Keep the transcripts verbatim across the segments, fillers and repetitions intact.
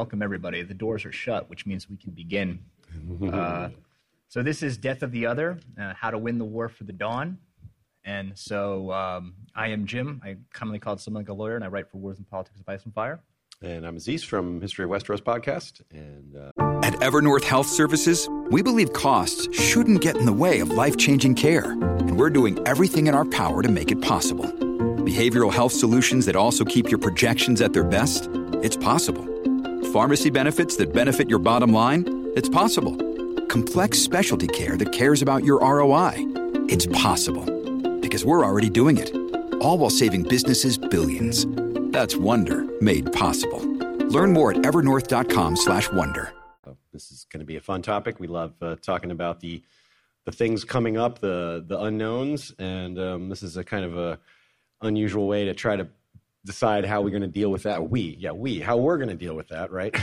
welcome everybody. The doors are shut, which means we can begin. Uh, so this is Death of the Other, uh, How to Win the War for the Dawn. And so um, I am Jim. I'm commonly called something like a lawyer, and I write for Wars and Politics of Ice and Fire. And I'm Aziz from History of Westeros podcast. And uh... At Evernorth Health Services, we believe costs shouldn't get in the way of life-changing care. And we're doing everything in our power to make it possible. Behavioral health solutions that also keep your projections at their best? It's possible. Pharmacy benefits that benefit your bottom line? It's possible. Complex specialty care that cares about your R O I? It's possible. Because we're already doing it. All while saving businesses billions. That's Wonder made possible. Learn more at evernorth.com slash wonder. This is going to be a fun topic. We love uh, talking about the the things coming up, the the unknowns, and um, this is a kind of a unusual way to try to decide how we're going to deal with that. We, yeah, we, how we're going to deal with that, right?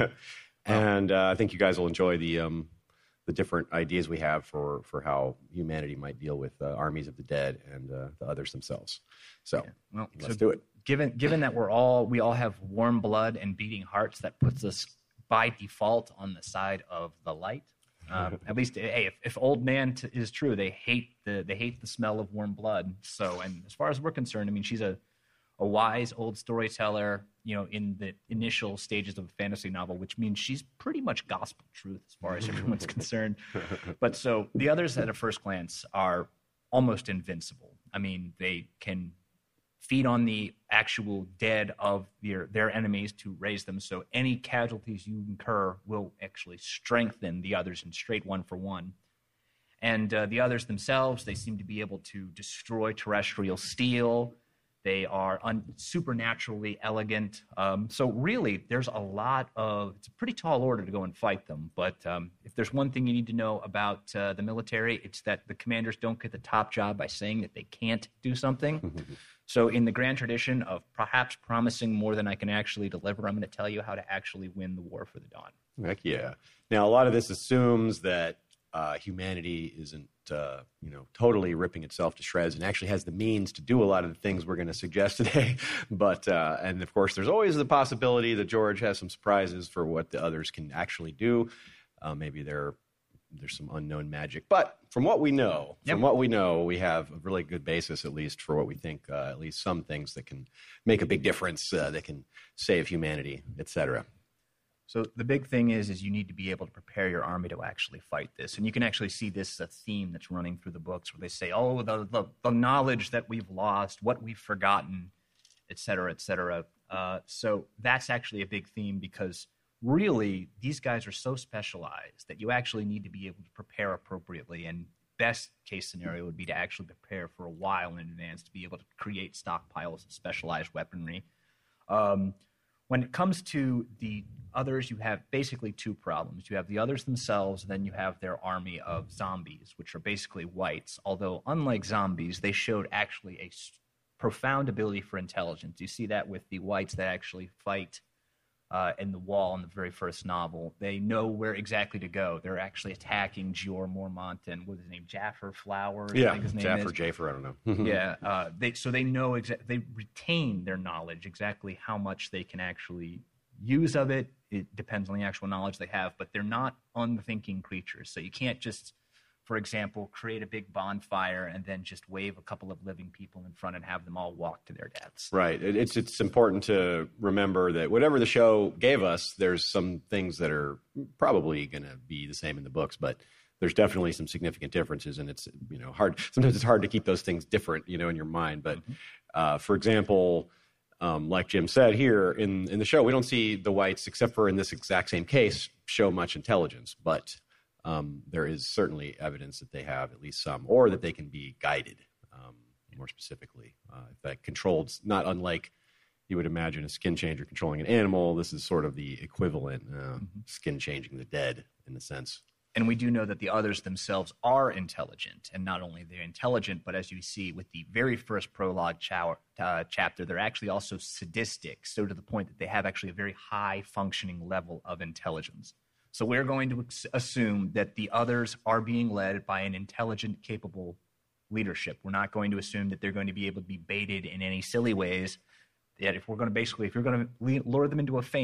and uh, I think you guys will enjoy the um, the different ideas we have for, for how humanity might deal with uh, armies of the dead and uh, the others themselves. So yeah. well, let's so do it. Given given that we're all we all have warm blood and beating hearts, that puts us by default on the side of the light. Um, at least, hey, if, if old man t- is true, they hate the they hate the smell of warm blood. So, and as far as we're concerned, I mean, she's a a wise old storyteller, you know, in the initial stages of a fantasy novel, which means she's pretty much gospel truth as far as everyone's concerned. But so the others at a first glance are almost invincible. I mean, they can feed on the actual dead of their, their enemies to raise them. So any casualties you incur will actually strengthen the others and straight one for one. And uh, the others themselves, they seem to be able to destroy terrestrial steel. They are un- supernaturally elegant. Um, so really, there's a lot of, it's a pretty tall order to go and fight them. But um, if there's one thing you need to know about uh, the military, it's that the commanders don't get the top job by saying that they can't do something. So in the grand tradition of perhaps promising more than I can actually deliver, I'm going to tell you how to actually win the war for the Dawn. Heck yeah. Now, a lot of this assumes that uh, humanity isn't, uh, you know, totally ripping itself to shreds and actually has the means to do a lot of the things we're going to suggest today. But, uh, and of course, there's always the possibility that George has some surprises for what the others can actually do. Uh, maybe they're There's some unknown magic. But from what we know, from yep. what we know, we have a really good basis, at least, for what we think, uh, at least some things that can make a big difference, uh, that can save humanity, et cetera. So the big thing is, is you need to be able to prepare your army to actually fight this. And you can actually see this as a theme that's running through the books where they say, oh, the, the, the knowledge that we've lost, what we've forgotten, et cetera, et cetera. Uh, so that's actually a big theme because really, these guys are so specialized that you actually need to be able to prepare appropriately. And best case scenario would be to actually prepare for a while in advance to be able to create stockpiles of specialized weaponry. Um, when it comes to the others, you have basically two problems. You have the others themselves, and then you have their army of zombies, which are basically whites. Although, unlike zombies, they showed actually a profound ability for intelligence. You see that with the whites that actually fight Uh, in the wall in the very first novel. They know where exactly to go. They're actually attacking Jeor Mormont and what is his name, Jaffer Flower? Yeah, I think his name Jaffer, is. Jaffer, I don't know. yeah, uh, they so they know exactly. They retain their knowledge exactly how much they can actually use of it. It depends on the actual knowledge they have, but they're not unthinking creatures. So you can't just, for example, create a big bonfire and then just wave a couple of living people in front and have them all walk to their deaths. Right. It's it's important to remember that whatever the show gave us, there's some things that are probably going to be the same in the books, but there's definitely some significant differences, and it's, you know, hard. Sometimes it's hard to keep those things different, you know, in your mind. But mm-hmm. uh, for example, um, like Jim said here in in the show, we don't see the whites, except for in this exact same case, show much intelligence, but Um, there is certainly evidence that they have at least some, or that they can be guided, um, more specifically. Uh, that controlled, not unlike you would imagine a skin changer controlling an animal. This is sort of the equivalent, uh, mm-hmm. skin changing the dead in a sense. And we do know that the others themselves are intelligent, and not only they're intelligent, but as you see with the very first prologue chow- uh, chapter, they're actually also sadistic, so to the point that they have actually a very high functioning level of intelligence. So we're going to assume that the others are being led by an intelligent, capable leadership. We're not going to assume that they're going to be able to be baited in any silly ways. That if we're going to basically, if you're going to lure them into a feint,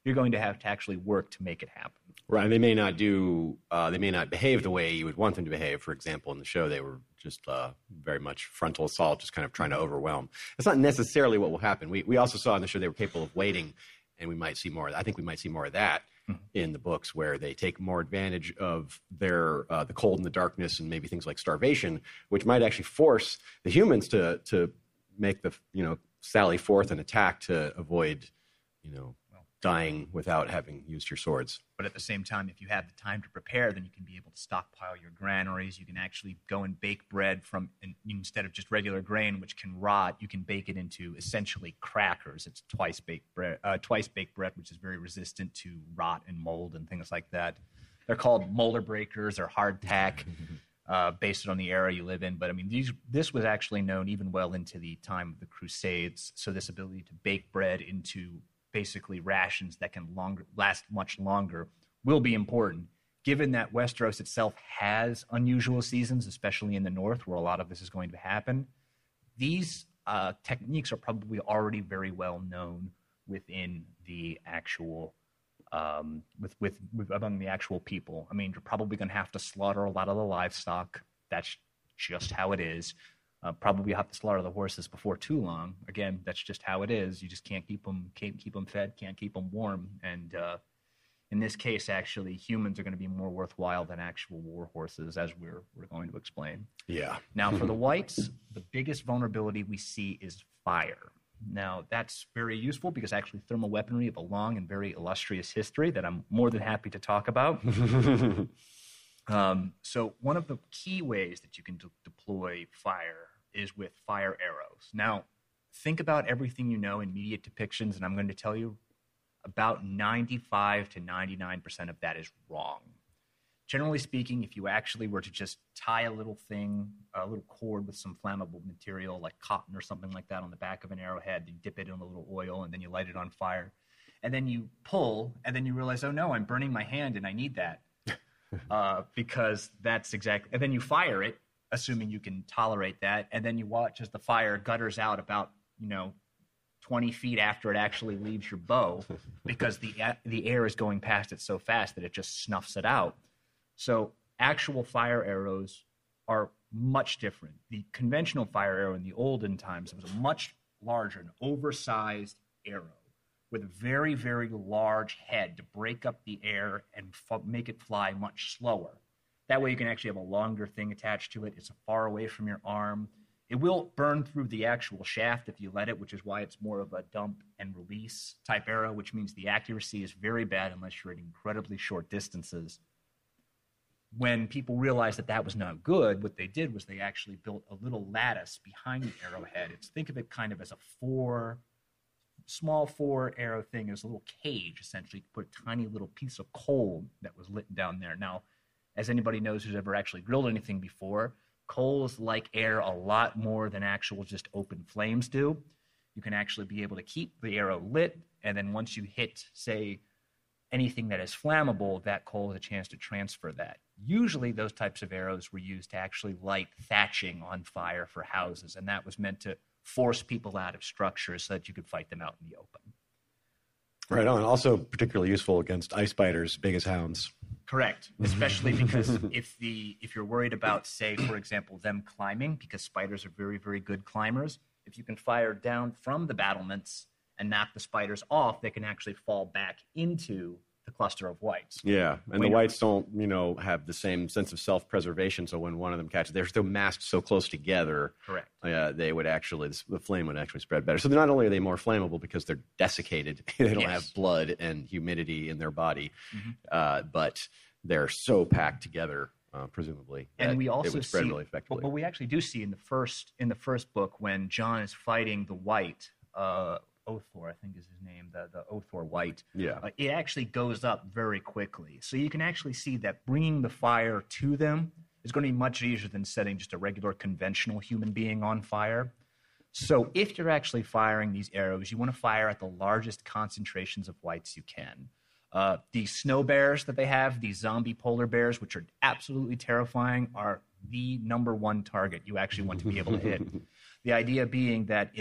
you're going to have to actually work to make it happen. Right. They may not do, uh, they may not behave the way you would want them to behave. For example, in the show, they were just uh, very much frontal assault, just kind of trying to overwhelm. That's not necessarily what will happen. We we also saw in the show they were capable of waiting, and we might see more of that. I think we might see more of that mm-hmm. in the books, where they take more advantage of their uh, the cold and the darkness and maybe things like starvation, which might actually force the humans to to make the, you know, sally forth and attack to avoid, you know, dying without having used your swords. But at the same time, if you have the time to prepare, then you can be able to stockpile your granaries. You can actually go and bake bread from, instead of just regular grain, which can rot, you can bake it into essentially crackers. It's twice baked bread, uh, twice baked bread, which is very resistant to rot and mold and things like that. They're called molar breakers or hardtack, uh, based on the era you live in. But I mean, these this was actually known even well into the time of the Crusades. So this ability to bake bread into basically rations that can longer last much longer will be important, given that Westeros itself has unusual seasons, especially in the north where a lot of this is going to happen. These uh, techniques are probably already very well known within the actual um, with, with with among the actual people. I mean, you're probably going to have to slaughter a lot of the livestock. That's just how it is. Uh, probably have to slaughter the horses before too long. Again, that's just how it is. You just can't keep them, can't keep them fed, can't keep them warm. And uh, in this case, actually, humans are going to be more worthwhile than actual war horses, as we're we're going to explain. Yeah. Now, for the whites, the biggest vulnerability we see is fire. Now, that's very useful because actually thermal weaponry have a long and very illustrious history that I'm more than happy to talk about. um, so one of the key ways that you can de- deploy fire is with fire arrows. Now, think about everything you know in media depictions, and I'm going to tell you about ninety-five to ninety-nine percent of that is wrong. Generally speaking, if you actually were to just tie a little thing, a little cord with some flammable material like cotton or something like that on the back of an arrowhead, you dip it in a little oil, and then you light it on fire, and then you pull, and then you realize, oh no, I'm burning my hand and I need that. uh, because that's exactly, and then you fire it, assuming you can tolerate that, and then you watch as the fire gutters out about, you know, twenty feet after it actually leaves your bow, because the the air is going past it so fast that it just snuffs it out. So actual fire arrows are much different. The conventional fire arrow in the olden times was a much larger, an oversized arrow with a very, very large head to break up the air and f- make it fly much slower. That way you can actually have a longer thing attached to it. It's far away from your arm. It will burn through the actual shaft if you let it, which is why it's more of a dump and release type arrow, which means the accuracy is very bad unless you're at incredibly short distances. When people realized that that was not good, what they did was they actually built a little lattice behind the arrowhead. It's, think of it kind of as a four, small four arrow thing, as a little cage, essentially. You put a tiny little piece of coal that was lit down there. Now, as anybody knows who's ever actually grilled anything before, coals like air a lot more than actual just open flames do. You can actually be able to keep the arrow lit, and then once you hit, say, anything that is flammable, that coal has a chance to transfer that. Usually those types of arrows were used to actually light thatching on fire for houses, and that was meant to force people out of structures so that you could fight them out in the open. Right on. Also particularly useful against ice spiders, big as hounds. Correct, especially because if the if you're worried about, say, for example, them climbing, because spiders are very, very good climbers, if you can fire down from the battlements and knock the spiders off, they can actually fall back into the cluster of whites. Yeah, and When the whites don't, you know, have the same sense of self-preservation, so when one of them catches, they're still masked so close together. Correct. Uh, they would actually, the flame would actually spread better. So not only are they more flammable because they're desiccated, they don't Yes. have blood and humidity in their body, Mm-hmm. uh, but they're so packed together, uh, presumably, that And we also it would spread see, really effectively. But, but we actually do see in the first in the first book when Jon is fighting the White, uh, Othor, I think is his name, the the Othor White. Yeah. uh, it actually goes up very quickly. So you can actually see that bringing the fire to them is going to be much easier than setting just a regular conventional human being on fire. So if you're actually firing these arrows, you want to fire at the largest concentrations of whites you can. Uh, the snow bears that they have, these zombie polar bears, which are absolutely terrifying, are the number one target you actually want to be able to hit. The idea being that if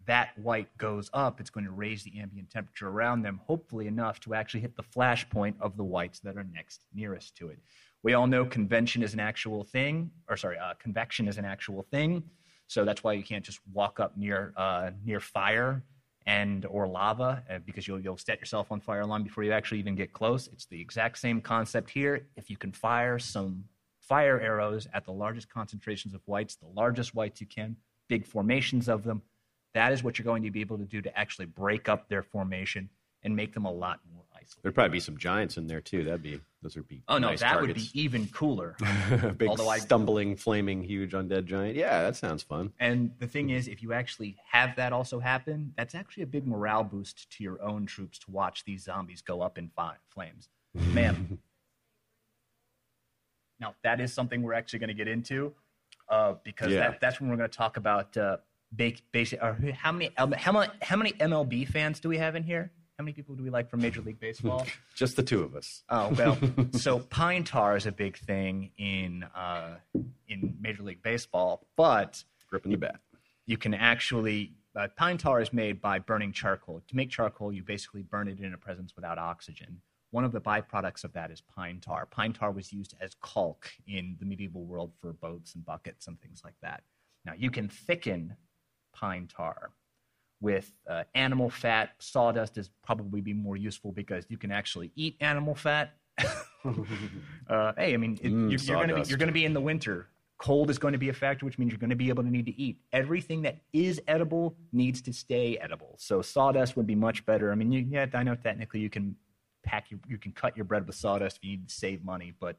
that white goes up, it's going to raise the ambient temperature around them, hopefully enough to actually hit the flash point of the whites that are next nearest to it. We all know convention is an actual thing, or sorry, uh, convection is an actual thing. So that's why you can't just walk up near uh, near fire and or lava uh, because you'll you'll set yourself on fire long before you actually even get close. It's the exact same concept here. If you can fire some fire arrows at the largest concentrations of whites, the largest whites you can, big formations of them, that is what you're going to be able to do to actually break up their formation and make them a lot more isolated. There'd probably be some giants in there too. That'd be those would be oh no, nice that targets. would be even cooler. Big Although I, stumbling, flaming, huge undead giant. Yeah, that sounds fun. And the thing is, if you actually have that also happen, that's actually a big morale boost to your own troops to watch these zombies go up in fi- flames. Man. Now, that is something we're actually going to get into uh, because yeah. that, that's when we're going to talk about uh, basic. Or how many how many how many M L B fans do we have in here? How many people do we like from Major League Baseball? Just the two of us. Oh well, so pine tar is a big thing in uh, in Major League Baseball, but gripping the bat. You can actually uh, pine tar is made by burning charcoal. To make charcoal, you basically burn it in a presence without oxygen. One of the byproducts of that is pine tar. Pine tar was used as caulk in the medieval world for boats and buckets and things like that. Now, you can thicken pine tar with uh, animal fat. Sawdust is probably be more useful because you can actually eat animal fat. uh, hey, I mean, it, mm, you're, you're going to be you're going to be in the winter. Cold is going to be a factor, which means you're going to be able to need to eat. Everything that is edible needs to stay edible. So sawdust would be much better. I mean, you, yeah, I know technically you can pack your, you can cut your bread with sawdust if you need to save money, but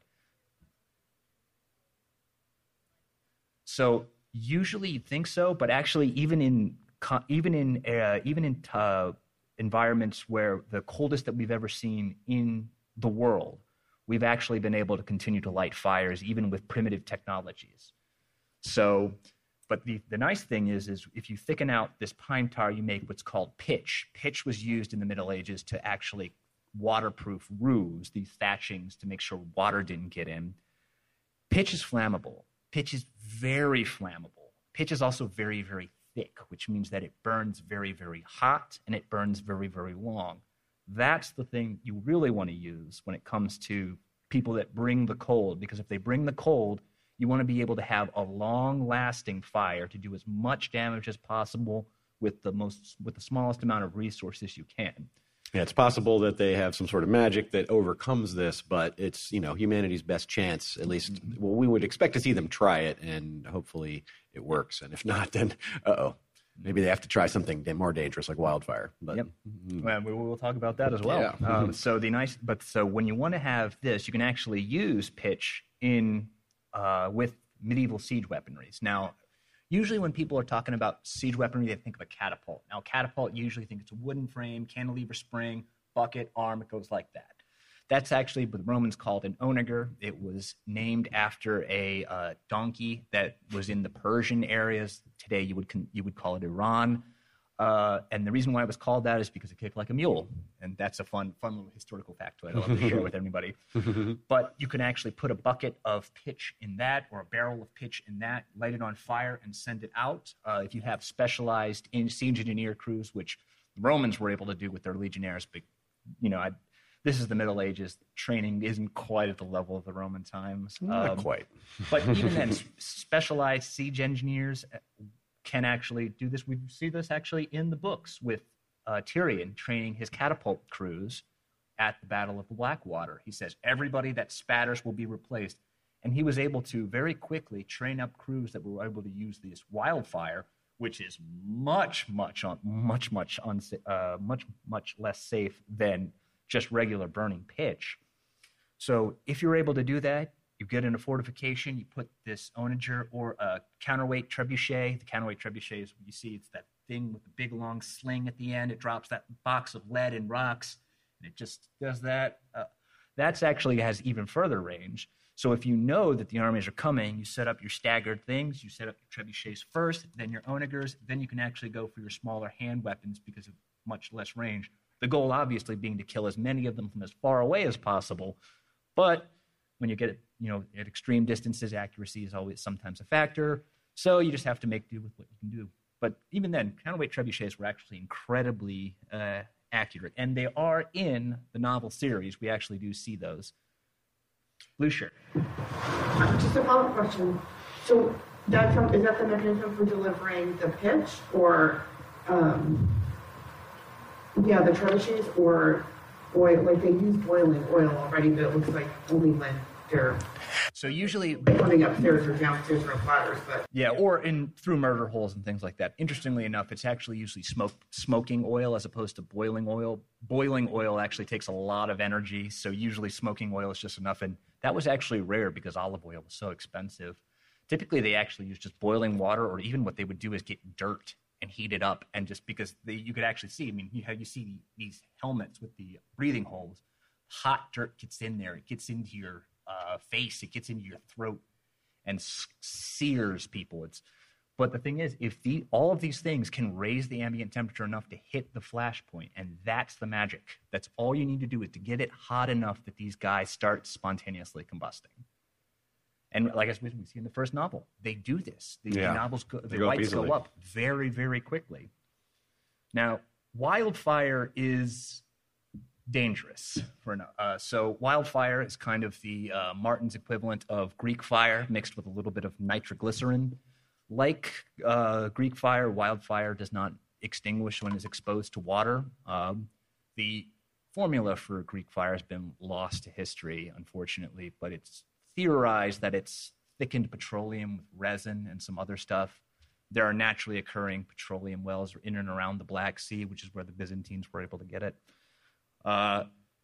so usually you'd think so, but actually even in even in uh, even in uh, environments where the coldest that we've ever seen in the world, we've actually been able to continue to light fires even with primitive technologies. So, but the, the nice thing is, is if you thicken out this pine tar, you make what's called pitch. Pitch was used in the Middle Ages to actually waterproof roofs, these thatchings, to make sure water didn't get in. Pitch is flammable. Pitch is very flammable. Pitch is also very, very thick, which means that it burns very, very hot and it burns very, very long. That's the thing you really want to use when it comes to people that bring the cold, because if they bring the cold, you want to be able to have a long-lasting fire to do as much damage as possible with the most, with the smallest amount of resources you can. Yeah, it's possible that they have some sort of magic that overcomes this, but it's, you know, humanity's best chance, at least, well, we would expect to see them try it, and hopefully it works. And if not, then, uh-oh, maybe they have to try something more dangerous like wildfire. But, yep. Mm-hmm. Well, we will talk about that as well. Yeah. um, so the nice, but so when you want to have this, you can actually use pitch in uh, with medieval siege weaponries. Now, usually when people are talking about siege weaponry, they think of a catapult. Now, a catapult, you usually think it's a wooden frame, cantilever spring, bucket, arm, it goes like that. That's actually what the Romans called an onager. It was named after a uh, donkey that was in the Persian areas. Today, you would con- you would call it Iran. Uh, and the reason why it was called that is because it kicked like a mule. And that's a fun, fun little historical factoid I love to share with everybody. But you can actually put a bucket of pitch in that, or a barrel of pitch in that, light it on fire and send it out. Uh, if you have specialized in siege engineer crews, which the Romans were able to do with their legionnaires, but, you know, I, this is the Middle Ages. Training isn't quite at the level of the Roman times. Not um, quite. But even then, specialized siege engineers can actually do this. We see this actually in the books with uh, Tyrion training his catapult crews at the Battle of the Blackwater. He says, everybody that spatters will be replaced. And he was able to very quickly train up crews that were able to use this wildfire, which is much, much, on, much, much, unsa- uh, much, much less safe than just regular burning pitch. So if you're able to do that, you get in a fortification, you put this onager or a counterweight trebuchet. The counterweight trebuchet is what you see. It's that thing with the big long sling at the end. It drops that box of lead and rocks, and it just does that. Uh, that's actually has even further range. So if you know that the armies are coming, you set up your staggered things. You set up your trebuchets first, then your onagers. Then you can actually go for your smaller hand weapons because of much less range. The goal, obviously, being to kill as many of them from as far away as possible. But when you get it, you know, at extreme distances, accuracy is always sometimes a factor. So you just have to make do with what you can do. But even then, counterweight trebuchets were actually incredibly uh, accurate. And they are in the novel series. We actually do see those. Blue shirt. Just a follow-up question. So that's, is that the mechanism for delivering the pitch or, um, yeah, the trebuchets or oil? Like they use boiling oil already, but it looks like only when they're so usually coming upstairs or downstairs from platters, but yeah, or in through murder holes and things like that. Interestingly enough, it's actually usually smoke smoking oil as opposed to boiling oil. Boiling oil actually takes a lot of energy, so usually smoking oil is just enough. And that was actually rare because olive oil was so expensive. Typically, they actually use just boiling water, or even what they would do is get dirt and heat it up, and just because they, you could actually see. I mean, you, how you see these helmets with the breathing holes, hot dirt gets in there. It gets into your Uh, face, it gets into your throat and sears people. It's, but the thing is, if the all of these things can raise the ambient temperature enough to hit the flash point, and that's the magic. That's all you need to do is to get it hot enough that these guys start spontaneously combusting. And like I said, we see in the first novel, they do this. The, Yeah. the novels, go, the They go up lights easily. go up very, very quickly. Now, wildfire is dangerous for an, uh, so wildfire is kind of the uh, Martin's equivalent of Greek fire mixed with a little bit of nitroglycerin. Like uh, Greek fire, wildfire does not extinguish when it's exposed to water. Um, the formula for Greek fire has been lost to history, unfortunately, but it's theorized that it's thickened petroleum with resin and some other stuff. There are naturally occurring petroleum wells in and around the Black Sea, which is where the Byzantines were able to get it. Uh,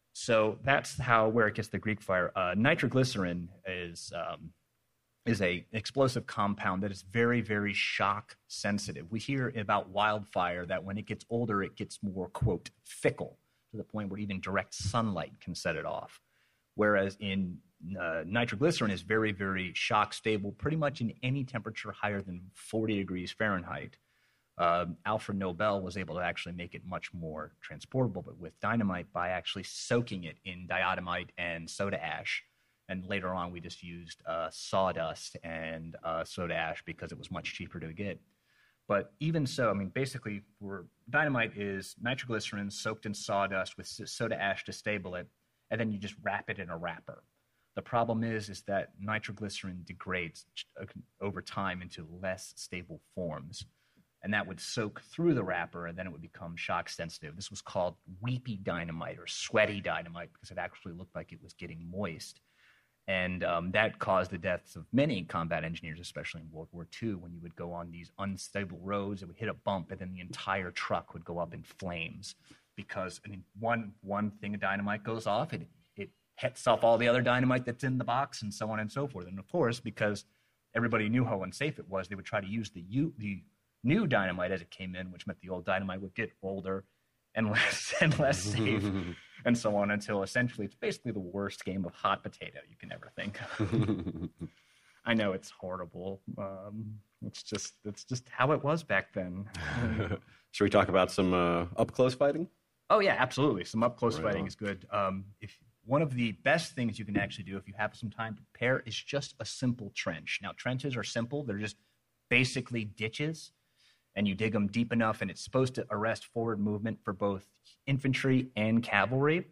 so that's how where it gets the Greek fire. Uh, nitroglycerin is um, is a explosive compound that is very, very shock sensitive. We hear about wildfire that when it gets older, it gets more, quote, fickle to the point where even direct sunlight can set it off. Whereas in uh, nitroglycerin is very, very shock stable, pretty much in any temperature higher than forty degrees Fahrenheit. Uh, Alfred Nobel was able to actually make it much more transportable, but with dynamite by actually soaking it in diatomite and soda ash. And later on, we just used uh, sawdust and uh, soda ash because it was much cheaper to get. But even so, I mean, basically, for dynamite is nitroglycerin soaked in sawdust with soda ash to stable it, and then you just wrap it in a wrapper. The problem is, is that nitroglycerin degrades over time into less stable forms. And that would soak through the wrapper, and then it would become shock sensitive. This was called weepy dynamite or sweaty dynamite because it actually looked like it was getting moist. And um, that caused the deaths of many combat engineers, especially in World War Two, when you would go on these unstable roads, it would hit a bump, and then the entire truck would go up in flames because I mean, one one thing of dynamite goes off, it, it hits off all the other dynamite that's in the box, and so on and so forth. And of course, because everybody knew how unsafe it was, they would try to use the U, the new dynamite as it came in, which meant the old dynamite would get older and less and less safe, and so on until essentially it's basically the worst game of hot potato you can ever think of. I know it's horrible. Um, it's just it's just how it was back then. Should we talk about some uh, up close fighting? Oh yeah, absolutely. Some up close Right fighting on. is good. Um, if one of the best things you can actually do if you have some time to prepare is just a simple trench. Now trenches are simple; they're just basically ditches. And you dig them deep enough, and it's supposed to arrest forward movement for both infantry and cavalry.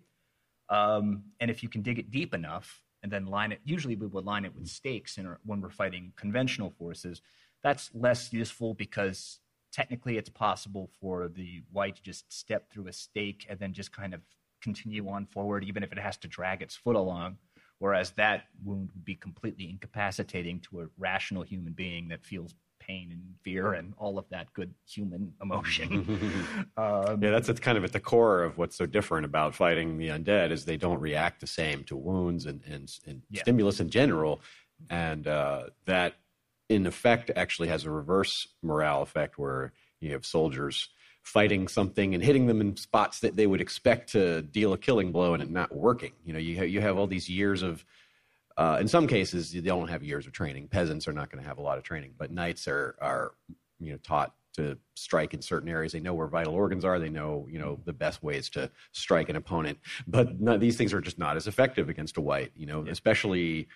Um, and if you can dig it deep enough and then line it, usually we would line it with stakes in our, when we're fighting conventional forces. That's less useful because technically it's possible for the white to just step through a stake and then just kind of continue on forward, even if it has to drag its foot along. Whereas that wound would be completely incapacitating to a rational human being that feels pain and fear and all of that good human emotion. um, Yeah, that's it's kind of at the core of what's so different about fighting the undead is they don't react the same to wounds and, and, and Yeah. stimulus in general. And uh, that, in effect, actually has a reverse morale effect where you have soldiers fighting something and hitting them in spots that they would expect to deal a killing blow and it not working. You know, you have, you have all these years of Uh, in some cases, they don't have years of training. Peasants are not going to have a lot of training, but knights are, are, you know, taught to strike in certain areas. They know where vital organs are. They know, you know, the best ways to strike an opponent. But no, these things are just not as effective against a white. You know, especially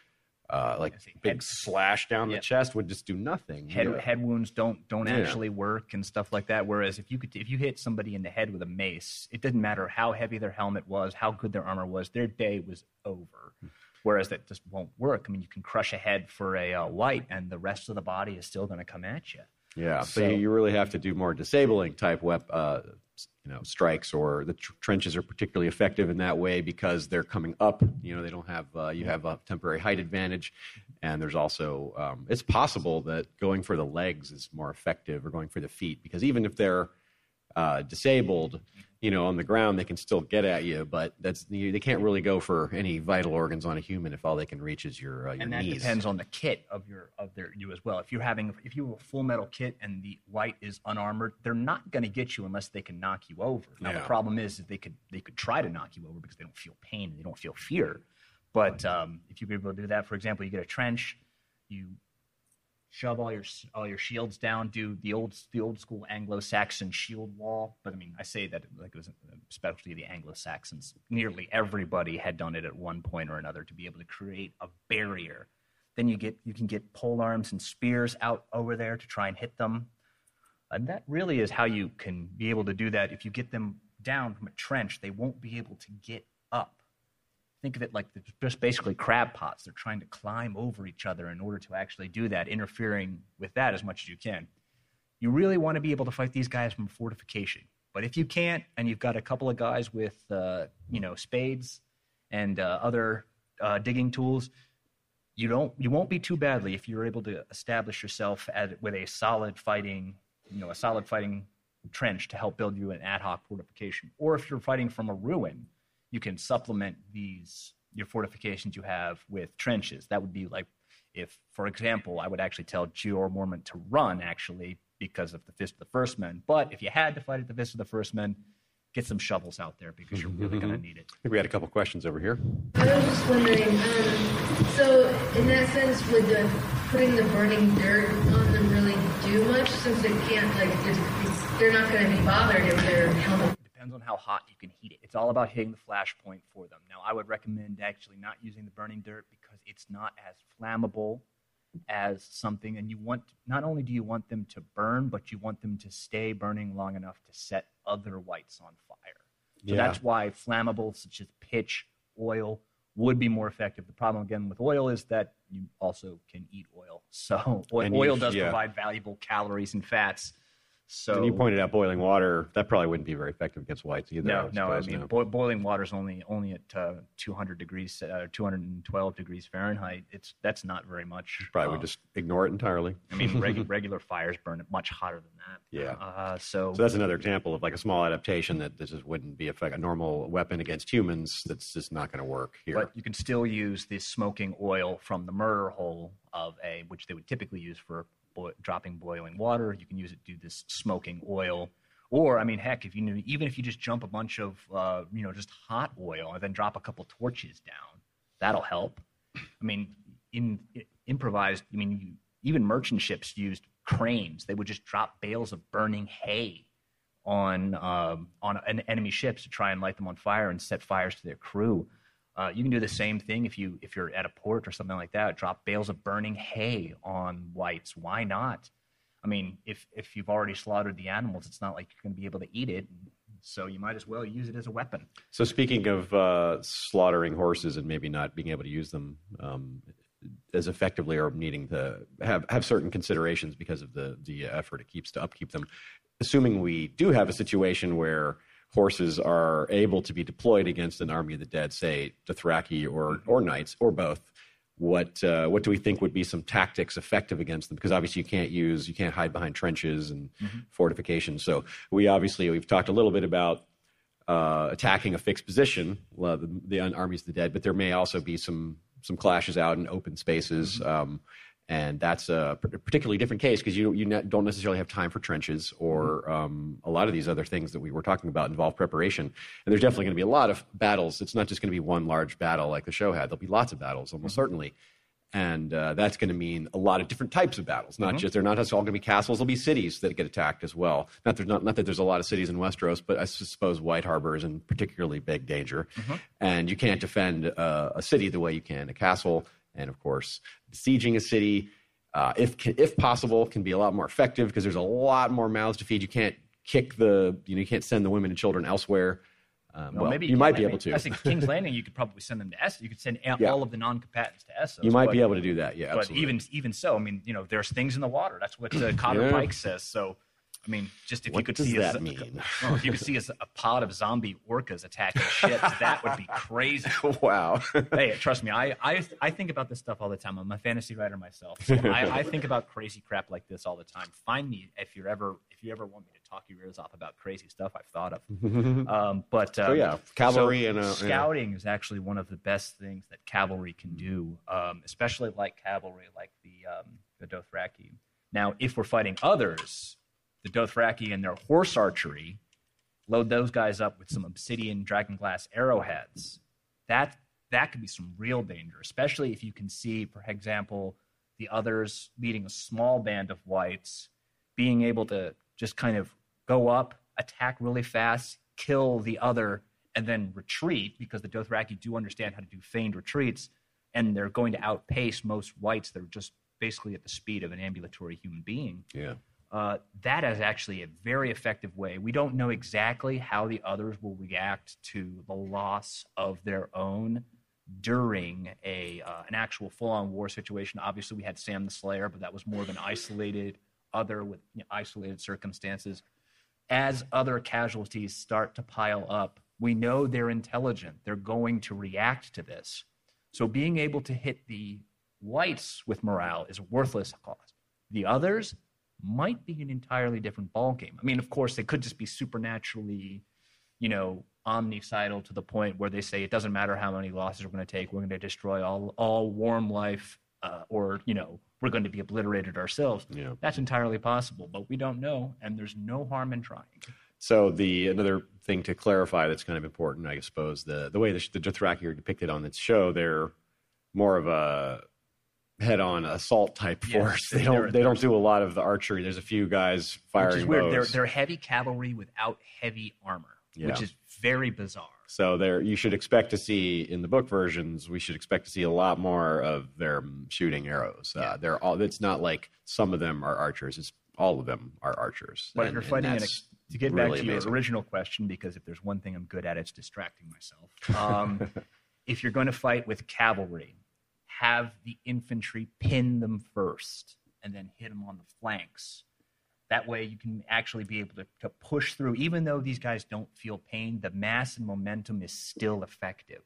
uh, like see, big head- slash down yeah. the chest would just do nothing. Head Yeah. head wounds don't don't Yeah. actually work and stuff like that. Whereas if you could if you hit somebody in the head with a mace, it didn't matter how heavy their helmet was, how good their armor was, their day was over. Whereas that just won't work. I mean, you can crush a head for a uh, white, and the rest of the body is still going to come at you. Yeah, so, So- you really have to do more disabling type wep- uh, you know, strikes, or the tr- trenches are particularly effective in that way because they're coming up. You know, they don't have uh, you have a temporary height advantage, and there's also um, it's possible that going for the legs is more effective, or going for the feet, because even if they're uh, disabled, you know, on the ground, they can still get at you, but that's you, they can't really go for any vital organs on a human if all they can reach is your uh, your And that knees. depends on the kit of your of their you as well. If you're having if you have a full metal kit and the white is unarmored, they're not going to get you unless they can knock you over. Now Yeah. the problem is that they could they could try to knock you over because they don't feel pain and they don't feel fear. But um, if you're able to do that, for example, you get a trench, you shove all your all your shields down, do the old the old school Anglo-Saxon shield wall. But I mean, I say that like it was especially the Anglo-Saxons. Nearly everybody had done it at one point or another to be able to create a barrier. Then you get you can get pole arms and spears out over there to try and hit them. And that really is how you can be able to do that. If you get them down from a trench, they won't be able to get up. Think of it like they're just basically crab pots. They're trying to climb over each other in order to actually do that, interfering with that as much as you can. You really want to be able to fight these guys from fortification. But if you can't, and you've got a couple of guys with, uh, you know, spades and uh, other uh, digging tools, you don't, you won't be too badly if you're able to establish yourself at, with a solid fighting, you know, a solid fighting trench to help build you an ad hoc fortification. Or if you're fighting from a ruin, you can supplement these your fortifications you have with trenches. That would be like if, for example, I would actually tell Gior Mormont to run, actually, because of the Fist of the First Men. But if you had to fight at the Fist of the First Men, get some shovels out there because you're really going to need it. I think we had a couple questions over here. I was just wondering, um, so in that sense, would the putting the burning dirt on them really do much, since they can't, like, there's, it's, they're not going to be bothered if their helmet. Depends on how hot you can heat it. It's all about hitting the flash point for them. Now, I would recommend actually not using the burning dirt because it's not as flammable as something, and you want, not only do you want them to burn, but you want them to stay burning long enough to set other whites on fire. So Yeah. that's why flammables such as pitch, oil would be more effective. The problem again with oil is that you also can eat oil. So oil, And oil you- does yeah. provide valuable calories and fats. So And you pointed out boiling water. That probably wouldn't be very effective against whites either. No, no. I suppose, mean, no. boi- boiling water is only only at uh, two hundred degrees, uh, two hundred twelve degrees Fahrenheit. It's that's not very much. Probably Uh, would just ignore it entirely. I mean, reg- regular fires burn it much hotter than that. Yeah. Uh, so, So that's another example of like a small adaptation that this just wouldn't be effect- a normal weapon against humans. That's just not going to work here. but you can still use this smoking oil from the murder hole of a, which they would typically use for boi- dropping boiling water. You can use it to do this smoking oil. Or, I mean, heck, if you knew, even if you just jump a bunch of, uh, you know, just hot oil and then drop a couple torches down, that'll help. I mean, in, in improvised, I mean, you, even merchant ships used cranes. They would just drop bales of burning hay on um, on an enemy ships to try and light them on fire and set fires to their crew. Uh, you can do the same thing if you if you're at a port or something like that. Drop bales of burning hay on whites. Why not? I mean, if if you've already slaughtered the animals, it's not like you're going to be able to eat it. So you might as well use it as a weapon. So speaking of uh, slaughtering horses and maybe not being able to use them um, as effectively, or needing to have, have certain considerations because of the the effort it keeps to upkeep them, assuming we do have a situation where horses are able to be deployed against an army of the dead, say Dothraki or or knights or both, what uh, what do we think would be some tactics effective against them? Because obviously you can't use you can't hide behind trenches and mm-hmm. fortifications. So we obviously we've talked a little bit about uh, attacking a fixed position, uh, the, the armies of the dead, but there may also be some some clashes out in open spaces. Mm-hmm. Um, And that's a particularly different case because you you don't necessarily have time for trenches or um, a lot of these other things that we were talking about involve preparation. And there's definitely going to be a lot of battles. It's not just going to be one large battle like the show had. There'll be lots of battles, almost mm-hmm. certainly. And uh, that's going to mean a lot of different types of battles. Not mm-hmm. just they're not just all going to be castles. There'll be cities that get attacked as well. Not there's not not that there's a lot of cities in Westeros, but I suppose White Harbor is in particularly big danger. Mm-hmm. And you can't defend uh, a city the way you can a castle. And of course, besieging a city, uh, if if possible, can be a lot more effective because there's a lot more mouths to feed. You can't kick the, you know, you can't send the women and children elsewhere. Um, well, well, maybe you, you might be I able mean, to. I think King's Landing, you could probably send them to Essos. You could send yeah. all of the non-combatants to Essos. You might but, be able to do that, yeah. But absolutely. even even so, I mean, you know, there's things in the water. That's what uh, Cotter yeah. Pike says. So, I mean, just if what you could does see that a, mean? well, if you could see a, a pod of zombie orcas attacking ships, that would be crazy. Wow. Hey, trust me, I, I I think about this stuff all the time. I'm a fantasy writer myself, so I, I think about crazy crap like this all the time. Find me if you're ever if you ever want me to talk your ears off about crazy stuff I've thought of. Um, but um, so yeah, cavalry so and a, scouting is actually one of the best things that cavalry can do, um, especially like cavalry, like the um, the Dothraki. Now, if we're fighting others, the Dothraki and their horse archery, load those guys up with some obsidian dragonglass arrowheads. That that could be some real danger, especially if you can see, for example, the others leading a small band of whites, being able to just kind of go up, attack really fast, kill the other, and then retreat, because the Dothraki do understand how to do feigned retreats, and they're going to outpace most whites that are just basically at the speed of an ambulatory human being. Yeah. Uh, that is actually a very effective way. We don't know exactly how the others will react to the loss of their own during a uh, an actual full-on war situation. Obviously, we had Sam the Slayer, but that was more of an isolated other with you know, isolated circumstances. As other casualties start to pile up, we know they're intelligent. They're going to react to this. So being able to hit the whites with morale is a worthless cost. The others might be an entirely different ballgame. I mean, of course, they could just be supernaturally, you know, omnicidal to the point where they say it doesn't matter how many losses we're going to take, we're going to destroy all all warm life, uh, or, you know, we're going to be obliterated ourselves. Yeah. That's entirely possible, but we don't know, and there's no harm in trying. So the another thing to clarify that's kind of important, I suppose, the the way the, the Dothraki are depicted on this show, they're more of a head-on assault type force. Yes, they don't they don't do a lot of the archery. There's a few guys firing which is weird. bows. They're they're heavy cavalry without heavy armor, Yeah. which is very bizarre. So there, you should expect to see in the book versions. We should expect to see a lot more of them shooting arrows. Yeah. Uh, they're all. It's not like some of them are archers. It's all of them are archers. But And- if you're and fighting in a, that's to get really back to your amazing. original question, because if there's one thing I'm good at, it's distracting myself. Um, if you're going to fight with cavalry, have the infantry pin them first and then hit them on the flanks. That way you can actually be able to, to push through. Even though these guys don't feel pain, the mass and momentum is still effective.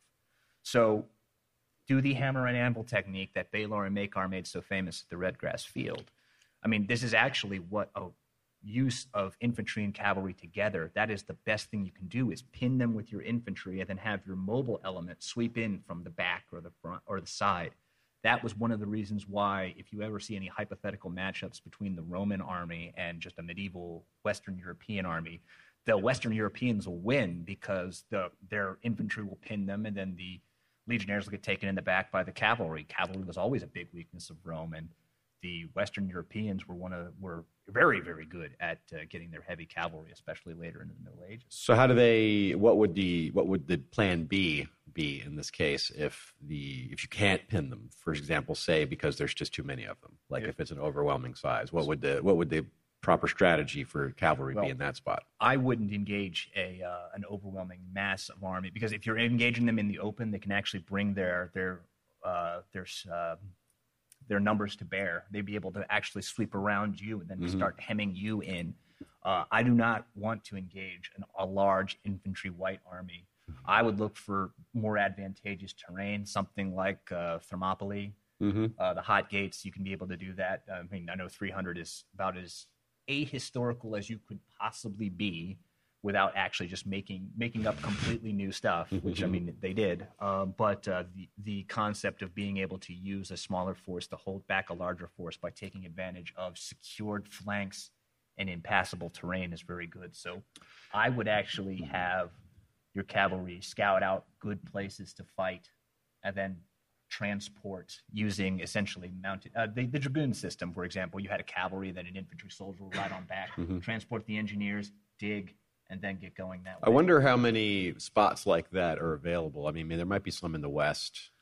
So do the hammer and anvil technique that Baelor and Maekar made so famous at the Redgrass Field. I mean, this is actually what a use of infantry and cavalry together, that is the best thing you can do, is pin them with your infantry and then have your mobile element sweep in from the back or the front or the side. That was one of the reasons why, if you ever see any hypothetical matchups between the Roman army and just a medieval Western European army, the Western Europeans will win because the their infantry will pin them, and then the legionnaires will get taken in the back by the cavalry. Cavalry was always a big weakness of Rome, and the Western Europeans were one of were very, very good at uh, getting their heavy cavalry, especially later into the Middle Ages. So how do they? What would the what would the plan B be in this case if the if you can't pin them? For example, say because there's just too many of them. Like if, if it's an overwhelming size, what would the what would the proper strategy for cavalry well, be in that spot? I wouldn't engage a uh, an overwhelming mass of army, because if you're engaging them in the open, they can actually bring their their uh, their uh, their numbers to bear. They'd be able to actually sweep around you and then mm-hmm. start hemming you in. Uh, I do not want to engage an, a large infantry white army. Mm-hmm. I would look for more advantageous terrain, something like uh, Thermopylae, mm-hmm. uh, the Hot Gates. You can be able to do that. I mean, I know three hundred is about as ahistorical as you could possibly be without actually just making making up completely new stuff, which, I mean, they did. Um, but uh, the, the concept of being able to use a smaller force to hold back a larger force by taking advantage of secured flanks and impassable terrain is very good. So I would actually have your cavalry scout out good places to fight and then transport using essentially mounted uh, the, the dragoon system. For example, you had a cavalry, then an infantry soldier would ride on back, mm-hmm. transport the engineers, dig, and then get going that way. I wonder how many spots like that are available. I mean, there might be some in the West.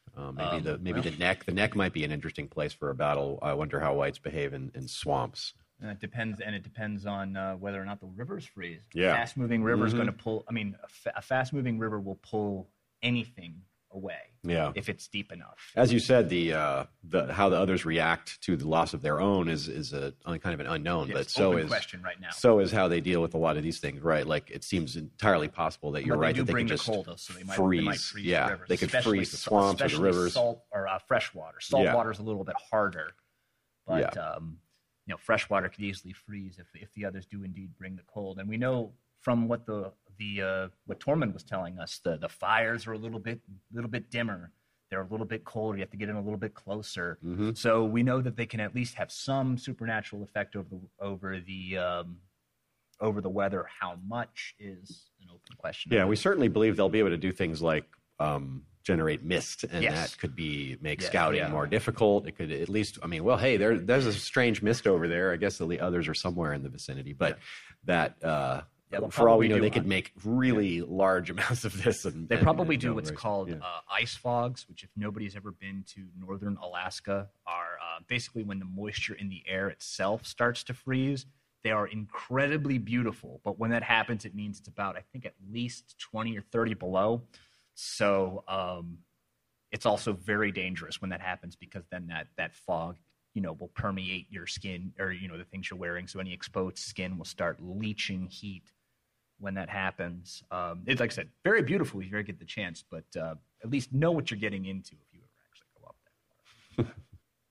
Uh, maybe Um, the maybe well- the neck. The neck might be an interesting place for a battle. I wonder how whites behave in, in swamps. And it depends, and it depends on uh, whether or not the rivers freeze. Yeah. Fast-moving river is Mhm. going to pull. I mean, a, fa- a fast-moving river will pull anything away Yeah. if it's deep enough. As you said, the uh, the how the others react to the loss of their own is is a kind of an unknown. Yes, but so open is question right now. so is how they deal with a lot of these things, right? Like it seems entirely possible that you're But right they do that they bring can the just cold, though, so they might freeze. They might freeze yeah, the rivers, they could especially freeze the sa- swamps or the especially rivers. Salt or uh, fresh water. Salt Yeah. water is a little bit harder, but Yeah. um, you know, fresh water could easily freeze if if the others do indeed bring the cold. And we know from what the the uh, what Tormund was telling us, the the fires are a little bit little bit dimmer. They're a little bit colder. You have to get in a little bit closer. Mm-hmm. So we know that they can at least have some supernatural effect over the over the um, over the weather. How much is an open question. Yeah, we certainly believe they'll be able to do things like um, generate mist, and Yes. that could be make Yeah, scouting yeah. more difficult. It could at least, I mean, well, hey, there there's a strange mist over there. I guess the others are somewhere in the vicinity, but that. Uh, Yeah, they'll for all we probably know, do they on- could make really large amounts of this. And, They and- probably and do no what's risk. called Yeah. uh, ice fogs, which, if nobody's ever been to northern Alaska, are uh, basically when the moisture in the air itself starts to freeze. They are incredibly beautiful, but when that happens, it means it's about, I think, at least twenty or thirty below. So um, it's also very dangerous when that happens, because then that that fog, you know, will permeate your skin, or, you know, the things you're wearing. So any exposed skin will start leaching heat when that happens. Um, it's, like I said, very beautiful if you ever get the chance, but uh, at least know what you're getting into if you ever actually go up that far.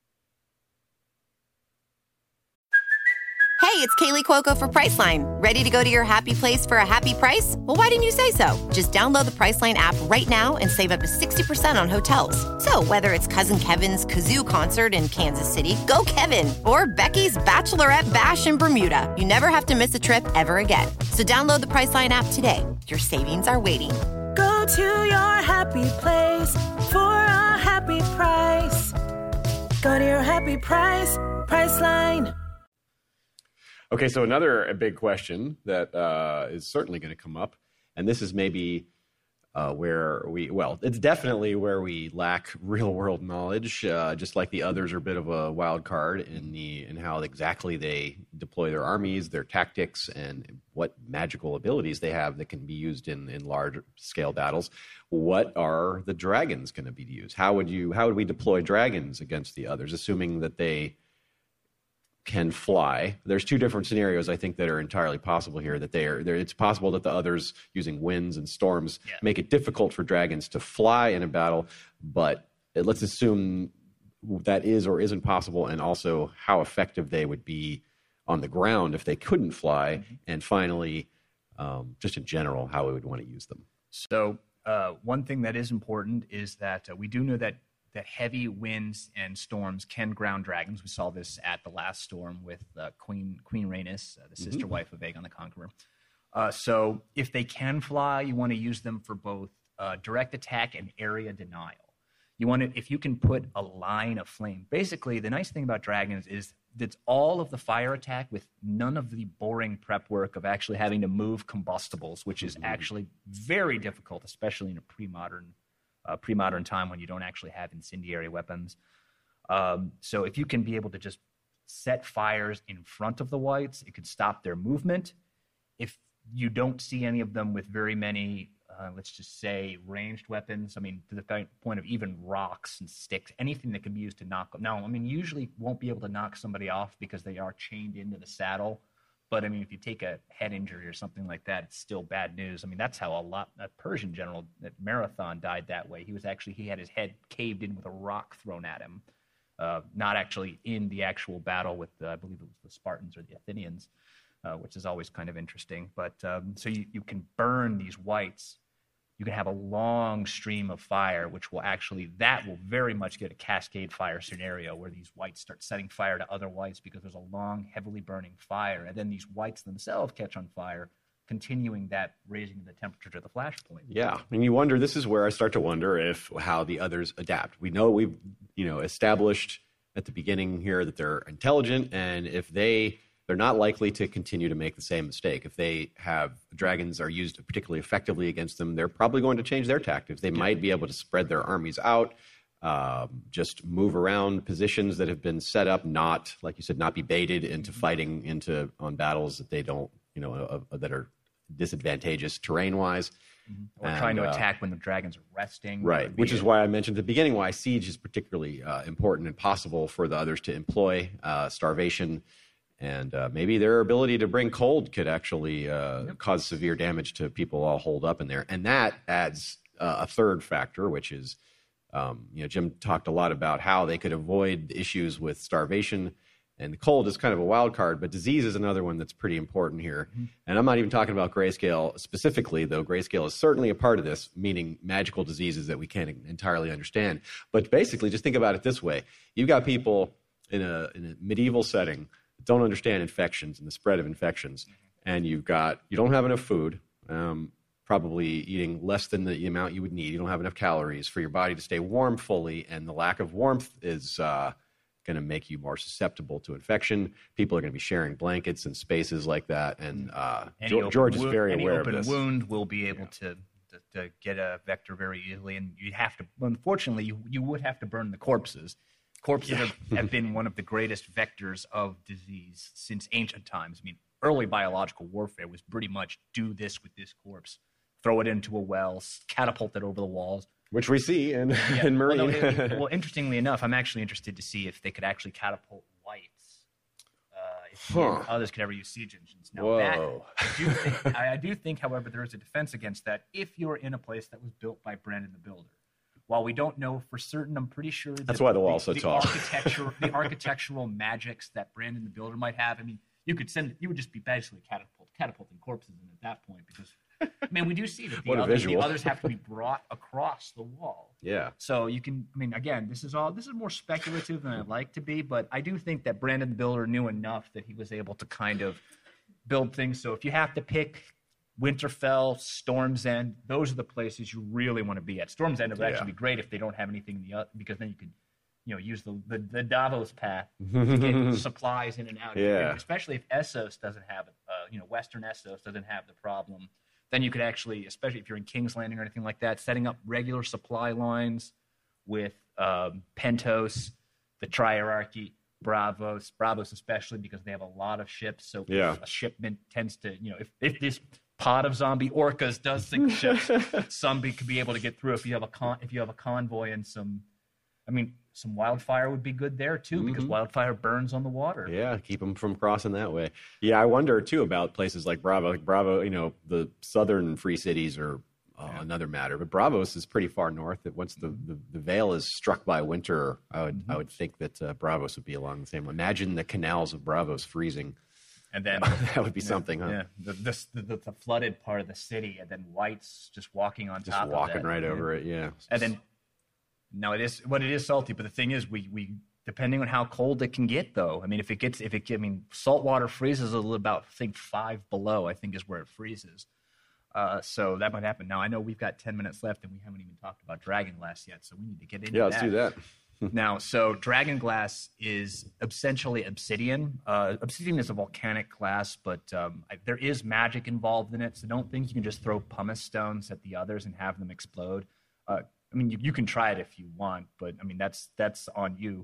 Hey, it's Kaylee Cuoco for Priceline. Ready to go to your happy place for a happy price? Well, why didn't you say so? Just download the Priceline app right now and save up to sixty percent on hotels. So whether it's Cousin Kevin's Kazoo Concert in Kansas City, go Kevin, or Becky's Bachelorette Bash in Bermuda, you never have to miss a trip ever again. So download the Priceline app today. Your savings are waiting. Go to your happy place for a happy price. Go to your happy price, Priceline. Okay, so another big question that uh, is certainly going to come up, and this is maybe uh, where we, well, it's definitely where we lack real-world knowledge, uh, just like the others are a bit of a wild card in the in how exactly they deploy their armies, their tactics, and what magical abilities they have that can be used in, in large-scale battles. What are the dragons going to be used? How would you, how would we deploy dragons against the others, assuming that they can fly? There's two different scenarios I think that are entirely possible here. That they are, it's possible that the others, using winds and storms, Yeah. make it difficult for dragons to fly in a battle. But let's assume that is or isn't possible, and also how effective they would be on the ground if they couldn't fly. Mm-hmm. And finally, um, just in general, how we would want to use them. So uh, one thing that is important is that uh, we do know that that heavy winds and storms can ground dragons. We saw this at the last storm with uh, Queen Queen Rhaenys, uh, the sister wife of Aegon the Conqueror. Uh, so if they can fly, you want to use them for both uh, direct attack and area denial. You want to, if you can put a line of flame. Basically, the nice thing about dragons is that's all of the fire attack with none of the boring prep work of actually having to move combustibles, which is actually very difficult, especially in a pre-modern Uh, pre-modern time when you don't actually have incendiary weapons. Um, so if you can be able to just set fires in front of the whites, it could stop their movement. If you don't see any of them with very many, uh, let's just say, ranged weapons, I mean, to the point of even rocks and sticks, anything that can be used to knock them. Now, I mean, usually won't be able to knock somebody off because they are chained into the saddle. But, I mean, if you take a head injury or something like that, it's still bad news. I mean, that's how a lot, a Persian general at Marathon died that way. He was actually, he had his head caved in with a rock thrown at him, uh, not actually in the actual battle with, uh, I believe it was the Spartans or the Athenians, uh, which is always kind of interesting. But um, so you, you can burn these whites. You can have a long stream of fire, which will actually, that will very much get a cascade fire scenario where these whites start setting fire to other whites because there's a long, heavily burning fire. And then these whites themselves catch on fire, continuing that raising the temperature to the flashpoint. Yeah, and you wonder, this is where I start to wonder if how the others adapt. We know we've, you know, established at the beginning here that they're intelligent, and if they, they're not likely to continue to make the same mistake. If they have, dragons are used particularly effectively against them, they're probably going to change their tactics. They might be able to spread their armies out, um, just move around positions that have been set up, not, like you said, not be baited into fighting into on battles that they don't, you know, uh, uh, that are disadvantageous terrain-wise. Mm-hmm. Or and, trying to uh, attack when the dragons are resting. Right, which is why I mentioned at the beginning why siege is particularly uh, important and possible for the others to employ. Uh, starvation and uh, maybe their ability to bring cold could actually uh, yep. cause severe damage to people all holed up in there. And that adds uh, a third factor, which is, um, you know, Jim talked a lot about how they could avoid issues with starvation. And the cold is kind of a wild card, but disease is another one that's pretty important here. Mm-hmm. And I'm not even talking about grayscale specifically, though grayscale is certainly a part of this, meaning magical diseases that we can't entirely understand. But basically, just think about it this way. You've got people in a, in a medieval setting that don't understand infections and the spread of infections. Mm-hmm. And you've got, you don't have enough food, um, probably eating less than the amount you would need. You don't have enough calories for your body to stay warm fully. And the lack of warmth is... Uh, going to make you more susceptible to infection. People are going to be sharing blankets and spaces like that, and uh, George, George is very any aware open of this. Wound will be able yeah. to, to to get a vector very easily, and you have to. Unfortunately, you you would have to burn the corpses. Corpses yeah. have, have been one of the greatest vectors of disease since ancient times. I mean, early biological warfare was pretty much do this with this corpse, throw it into a well, catapult it over the walls. Which we see in, yeah. in Marine. Well, no, it, well, interestingly enough, I'm actually interested to see if they could actually catapult whites. Uh, if huh. others could ever use siege engines. Now, Whoa. That, I, do think, I, I do think, however, there is a defense against that if you're in a place that was built by Brandon the Builder. While we don't know for certain, I'm pretty sure that that's why the wall's the, so the tall. Architecture, the architectural magics that Brandon the Builder might have. I mean, you could send, you would just be basically catapult, catapulting corpses in at that point because. I mean, we do see that the, other, the others have to be brought across the wall. Yeah. So you can, I mean, again, this is all, this is more speculative than I'd like to be, but I do think that Brandon the Builder knew enough that he was able to kind of build things. So if you have to pick Winterfell, Storm's End, those are the places you really want to be at. Storm's End would yeah. actually be great if they don't have anything in the other, because then you could, you know, use the, the, the Davos path to get supplies in and out. Yeah. Especially if Essos doesn't have, uh, you know, Western Essos doesn't have the problem. Then you could actually, especially if you're in King's Landing or anything like that, setting up regular supply lines with um, Pentos, the Triarchy, Bravos, Bravos especially because they have a lot of ships. So yeah. a shipment tends to, you know, if, if this pod of zombie orcas does sink ships, somebody could be able to get through. If you have a con, if you have a convoy and some, I mean, some wildfire would be good there too because mm-hmm. wildfire burns on the water. Yeah, keep them from crossing that way. Yeah, I wonder too about places like Bravo. Like Bravo, you know, the southern free cities are uh, yeah. another matter, but Bravos is pretty far north. That once the, the, the veil is struck by winter, I would mm-hmm. I would think that uh, Bravos would be along the same. Imagine the canals of Bravos freezing. And then that would be yeah, something, huh? Yeah, the, the, the, the flooded part of the city, and then whites just walking on just top of it. Just walking right yeah. over it, yeah. And then. No, it is what it is salty, but the thing is, we we depending on how cold it can get, though. I mean, if it gets if it I mean, salt water freezes a little about I think five below. I think is where it freezes. Uh, so that might happen. Now I know we've got ten minutes left, and we haven't even talked about Dragonglass yet, so we need to get into yeah, that. let's do that. Now, so Dragonglass is essentially obsidian. Uh, obsidian is a volcanic glass, but um, I, there is magic involved in it. So don't think you can just throw pumice stones at the others and have them explode. Uh, I mean, you, you can try it if you want, but I mean, that's that's on you.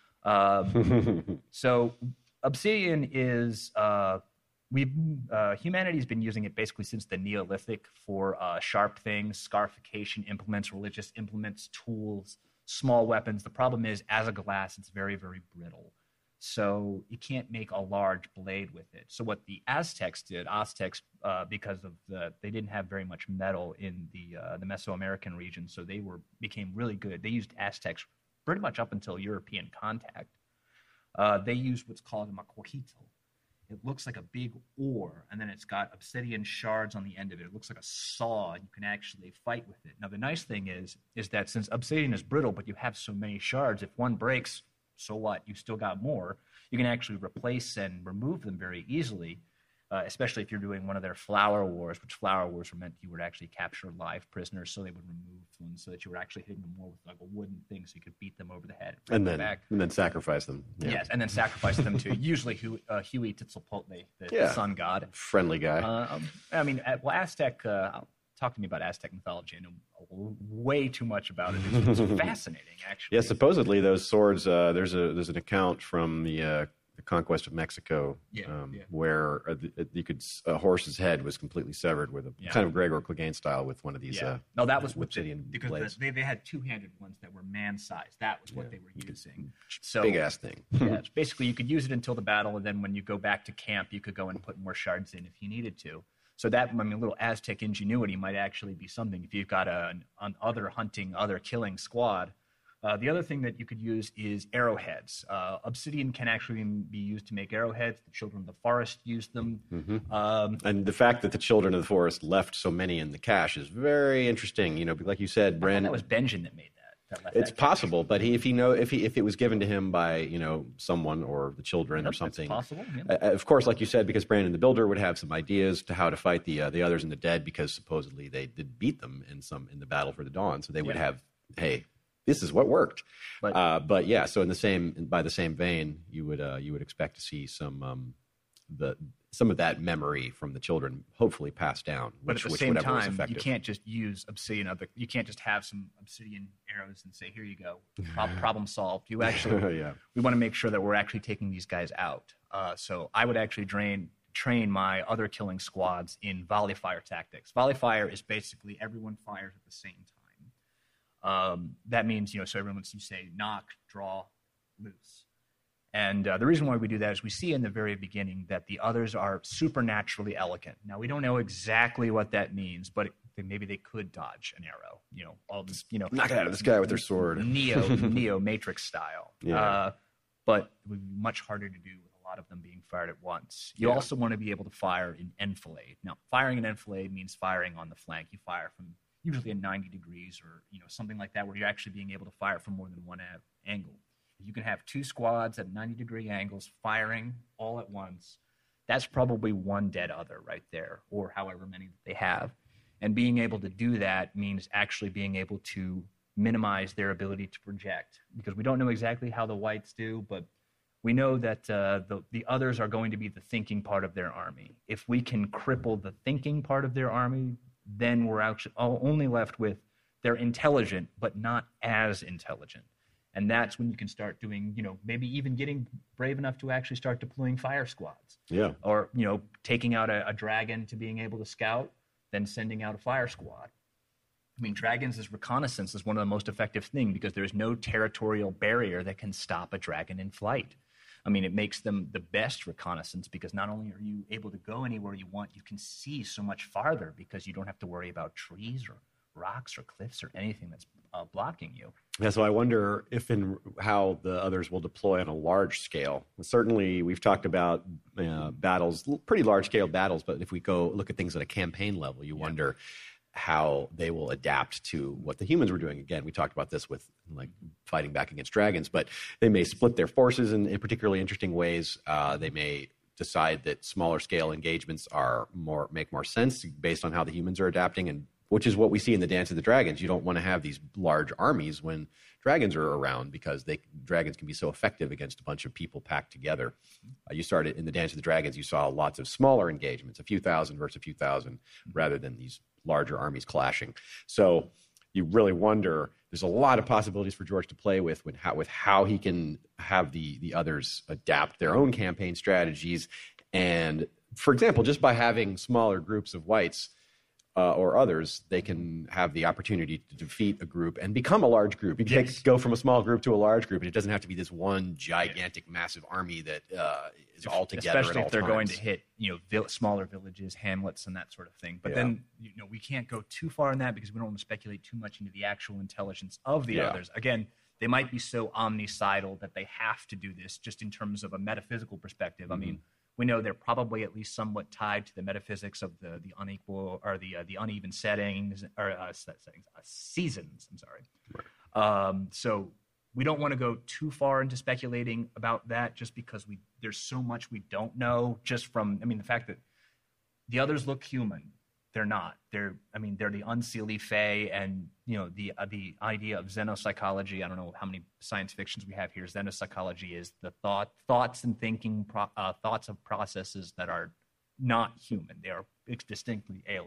Um, so obsidian is, uh, we've, uh, humanity's been using it basically since the Neolithic for uh, sharp things, scarification implements, religious implements, tools, small weapons. The problem is, as a glass, it's very, very brittle. So you can't make a large blade with it. So what the Aztecs did, Aztecs, uh, because of the, they didn't have very much metal in the uh, the Mesoamerican region, so they were became really good. They used Aztecs pretty much up until European contact. Uh, they used what's called a macuajito. It looks like a big oar, and then it's got obsidian shards on the end of it. It looks like a saw, and you can actually fight with it. Now the nice thing is, is that since obsidian is brittle, but you have so many shards, if one breaks, so what? You still got more. You can actually replace and remove them very easily, uh, especially if you're doing one of their flower wars, which flower wars were meant you would actually capture live prisoners, so they would remove them so that you were actually hitting them more with like a wooden thing so you could beat them over the head. And then, back. and then sacrifice them. Yeah. Yes, and then sacrifice them to usually Huey, uh, Huey Titzelpotle, the, yeah. the sun god. Friendly guy. Uh, um, I mean, at, well, Aztec, uh, I'll talk to me about Aztec mythology. I know way too much about it. It's, it's fascinating, actually. Yeah, supposedly those swords. Uh, there's a there's an account from the uh, the conquest of Mexico, yeah, um, yeah. where uh, the, you could a horse's head was completely severed with a yeah. kind of Gregor Clegane style with one of these. Yeah. Uh, no, that was obsidian because blades. The, they they had two handed ones that were man sized. That was what yeah. they were using. So big ass thing. Yeah, basically you could use it until the battle, and then when you go back to camp, you could go and put more shards in if you needed to. So that, I mean, a little Aztec ingenuity might actually be something if you've got a, an, an other hunting, other killing squad. Uh, the other thing that you could use is arrowheads. Uh, obsidian can actually be used to make arrowheads. The children of the forest used them. Mm-hmm. Um, and the fact that the children of the forest left so many in the cache is very interesting. You know, like you said, Brandon. That was Benjen that made that. that left it's that possible, cache. but he, if he know if he if it was given to him by you know someone or the children yep, or something, it's possible. Yep. Uh, of course, like you said, because Brandon the Builder would have some ideas to how to fight the uh, the others in the dead, because supposedly they did beat them in some in the battle for the dawn, so they would yeah. have hey. This is what worked, but, uh, but yeah. So in the same, by the same vein, you would uh, you would expect to see some um, the some of that memory from the children, hopefully passed down. But which, at the which same whatever was time, effective. you can't just use obsidian. Other, you can't just have some obsidian arrows and say, "Here you go, problem, problem solved." You actually, yeah. we want to make sure that we're actually taking these guys out. Uh, so I would actually drain. train my other killing squads in volley fire tactics. Volley fire is basically everyone fires at the same time. Um, that means, you know, so everyone's, you say, knock, draw, loose. And uh, the reason why we do that is we see in the very beginning that the others are supernaturally elegant. Now, we don't know exactly what that means, but it, maybe they could dodge an arrow, you know, all this, you know. Knock it out of this guy with their sword. Neo, Neo Matrix style. Yeah. Uh, but it would be much harder to do with a lot of them being fired at once. You Yeah. also want to be able to fire in enfilade. Now, firing an enfilade means firing on the flank. You fire from usually at ninety degrees or, you know, something like that, where you're actually being able to fire from more than one a- angle. If you can have two squads at ninety degree angles firing all at once, that's probably one dead other right there, or however many that they have. And being able to do that means actually being able to minimize their ability to project, because we don't know exactly how the whites do, but we know that uh, the, the others are going to be the thinking part of their army. If we can cripple the thinking part of their army, then we're actually only left with they're intelligent, but not as intelligent. And that's when you can start doing, you know, maybe even getting brave enough to actually start deploying fire squads. Yeah. Or, you know, taking out a, a dragon to being able to scout, then sending out a fire squad. I mean, dragons as reconnaissance is one of the most effective things, because there's no territorial barrier that can stop a dragon in flight. I mean, it makes them the best reconnaissance, because not only are you able to go anywhere you want, you can see so much farther because you don't have to worry about trees or rocks or cliffs or anything that's uh, blocking you. Yeah, so I wonder if and how the others will deploy on a large scale. Certainly, we've talked about uh, battles, pretty large-scale battles, but if we go look at things at a campaign level, you yeah. wonder how they will adapt to what the humans were doing. Again, we talked about this with like fighting back against dragons, but they may split their forces in, in particularly interesting ways. Uh, they may decide that smaller scale engagements are more make more sense based on how the humans are adapting, and which is what we see in the Dance of the Dragons. You don't want to have these large armies when dragons are around, because they dragons can be so effective against a bunch of people packed together. Uh, you started in the Dance of the Dragons, you saw lots of smaller engagements, a few thousand versus a few thousand, rather than these larger armies clashing. So you really wonder, there's a lot of possibilities for George to play with, with how, with how he can have the, the others adapt their own campaign strategies. And for example, just by having smaller groups of whites uh, or others, they can have the opportunity to defeat a group and become a large group. You can Yes. go from a small group to a large group, and it doesn't have to be this one gigantic, massive army that uh, is all together Especially at all if they're times. going to hit, you know, vil- smaller villages, hamlets, and that sort of thing. But Yeah. then, you know, we can't go too far in that, because we don't want to speculate too much into the actual intelligence of the Yeah. others. Again, they might be so omnicidal that they have to do this just in terms of a metaphysical perspective. Mm-hmm. I mean, we know they're probably at least somewhat tied to the metaphysics of the the unequal or the uh, the uneven settings or uh, settings, uh, seasons. I'm sorry. Right. Um, so we don't want to go too far into speculating about that, just because we there's so much we don't know. Just from I mean, the fact that the others look human, they're not. They're I mean, they're the unseelie fae, and you know the uh, the idea of xenopsychology. I don't know how many science fictions we have here. Xenopsychology is the thought thoughts and thinking pro, uh, thoughts of processes that are not human. They are distinctly alien.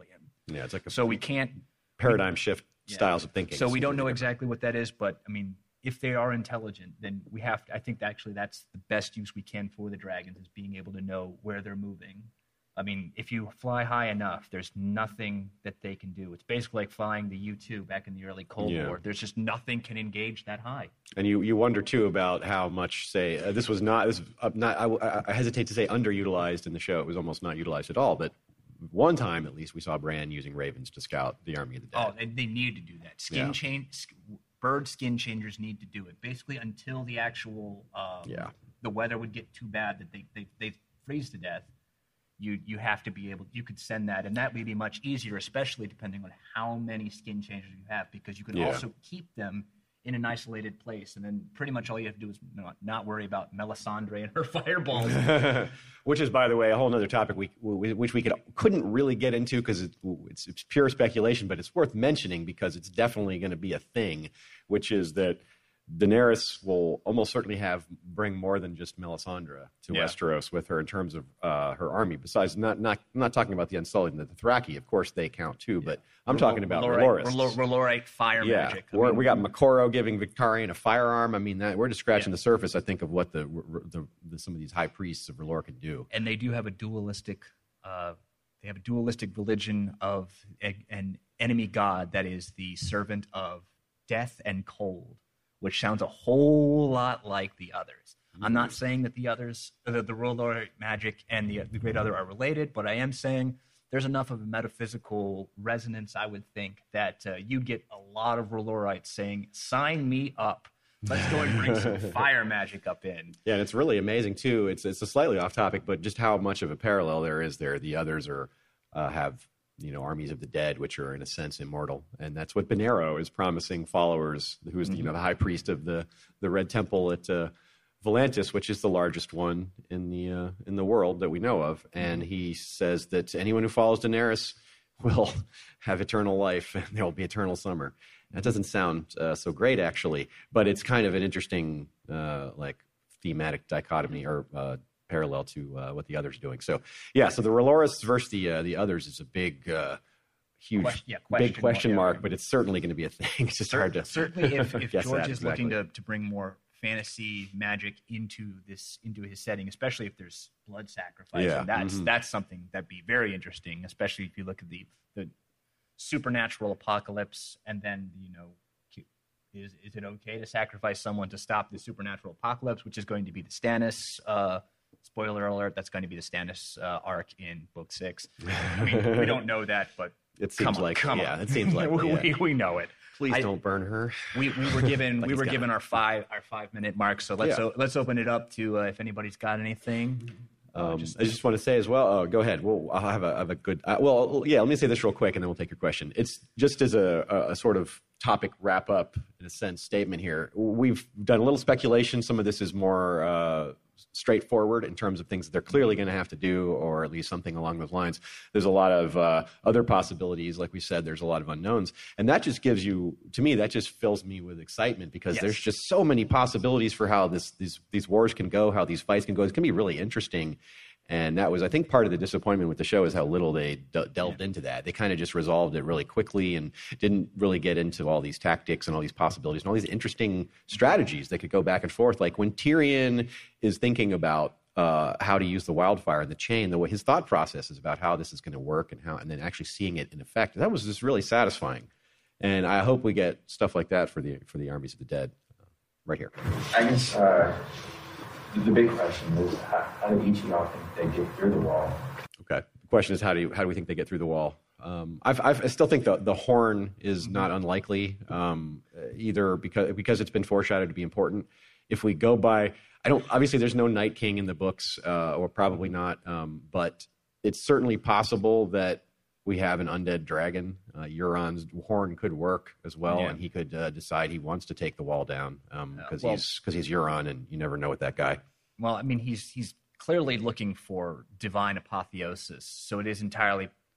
Yeah, it's like a so we can't paradigm shift yeah. styles of thinking. So we don't know exactly what that is, but I mean, if they are intelligent, then we have to, I think actually that's the best use we can for the dragons, is being able to know where they're moving. I mean, if you fly high enough, there's nothing that they can do. It's basically like flying the U two back in the early Cold Yeah. War. There's just nothing can engage that high. And you, you wonder too about how much, say, uh, this was not this uh, not I, I hesitate to say underutilized in the show. It was almost not utilized at all. But one time, at least, we saw Bran using ravens to scout the army of the dead. Oh, they, they need to do that. Skin Yeah. change, bird skin changers need to do it. Basically, until the actual um, Yeah. the weather would get too bad that they they they freeze to death. You you have to be able. You could send that, and that would be much easier, especially depending on how many skin changers you have, because you can Yeah. also keep them in an isolated place, and then pretty much all you have to do is not, not worry about Melisandre and her fireballs. Which is, by the way, a whole other topic we, we, which we could, couldn't really get into because it, it's, it's pure speculation, but it's worth mentioning because it's definitely going to be a thing, which is that Daenerys will almost certainly have bring more than just Melisandre to Yeah. Westeros with her in terms of uh, her army. Besides, not not I'm not talking about the Unsullied and the Dothraki. Of course, they count too, but I'm talking about R'hllorite, R'hllorists. R'hllorite fire Yeah, magic. I we're, mean, we got Makoro giving Victarion a firearm. I mean, that, we're just scratching the surface, I think, of what the, the, the some of these high priests of R'hllor can do. and they do have a dualistic uh, they have a dualistic religion of a, an enemy god that is the servant of death and cold, which sounds a whole lot like the others. I'm not saying that the others, the, the R'hllor magic and the, the Great Other are related, but I am saying there's enough of a metaphysical resonance, I would think, that uh, you'd get a lot of R'hllorites saying, sign me up. Let's go and bring some fire magic up in. Yeah, and it's really amazing too. It's it's a slightly off topic, but just how much of a parallel there is there. The others are uh, have you know armies of the dead, which are in a sense immortal, and that's what Benero is promising followers. Who's mm-hmm. you know the high priest of the the Red Temple at uh, Volantis, which is the largest one in the uh, in the world that we know of, and he says that anyone who follows Daenerys will have eternal life, and there will be eternal summer. That doesn't sound uh, so great, actually, but it's kind of an interesting, uh, like, thematic dichotomy or uh, parallel to uh, what the others are doing. So, yeah, so the R'hllorists versus the uh, the others is a big, uh, huge, Question- yeah, question big question mark, mark, yeah. but it's certainly going to be a thing. It's just Cer- hard to certainly if, if guess George that is exactly. looking to, to bring more fantasy magic into this into his setting, especially if there's blood sacrifice, Yeah, and that's mhm. that's something that'd be very interesting, especially if you look at the the supernatural apocalypse, and then you know is is it okay to sacrifice someone to stop the supernatural apocalypse, which is going to be the Stannis uh spoiler alert, that's going to be the Stannis uh, arc in book six. I mean, we don't know that, but It seems come on, like come yeah, on. it seems like we, yeah. we, we know it. Please I- don't burn her. We, we were given Like we he's were got given it. our five our five minute mark, so let's Yeah. o- let's open it up to uh, if anybody's got anything. Uh, Um, just- I just want to say as well. Oh, go ahead. Well, I'll have a, I have a good. Uh, well, yeah. Let me say this real quick, and then we'll take your question. It's just as a, a, a sort of topic wrap up, in a sense, statement here. We've done a little speculation. Some of this is more uh, straightforward in terms of things that they're clearly going to have to do, or at least something along those lines. There's a lot of uh, other possibilities. Like we said, there's a lot of unknowns, and that just gives you, to me, that just fills me with excitement because Yes. there's just so many possibilities for how this these these wars can go, how these fights can go. It's going to be really interesting. And that was, I think, part of the disappointment with the show is how little they de- delved into that. They kind of just resolved it really quickly and didn't really get into all these tactics and all these possibilities and all these interesting strategies that could go back and forth. Like when Tyrion is thinking about uh, how to use the wildfire and the chain, the way his thought process is about how this is going to work and how, and then actually seeing it in effect. That was just really satisfying. And I hope we get stuff like that for the for the armies of the dead uh, right here. I guess uh, the big question is how, how do each of y'all think they get through the wall? Okay. The question is, how do you, how do we think they get through the wall? Um, I've, I've, I still think the the horn is not unlikely, um, either because because it's been foreshadowed to be important. If we go by, I don't obviously there's no Night King in the books, uh, or probably not, um, but it's certainly possible that we have an undead dragon. Uh, Euron's horn could work as well, Yeah. and he could uh, decide he wants to take the wall down because Uh, well- he's because he's Euron, and you never know with that guy. Well, I mean, he's he's clearly looking for divine apotheosis, so it is entirely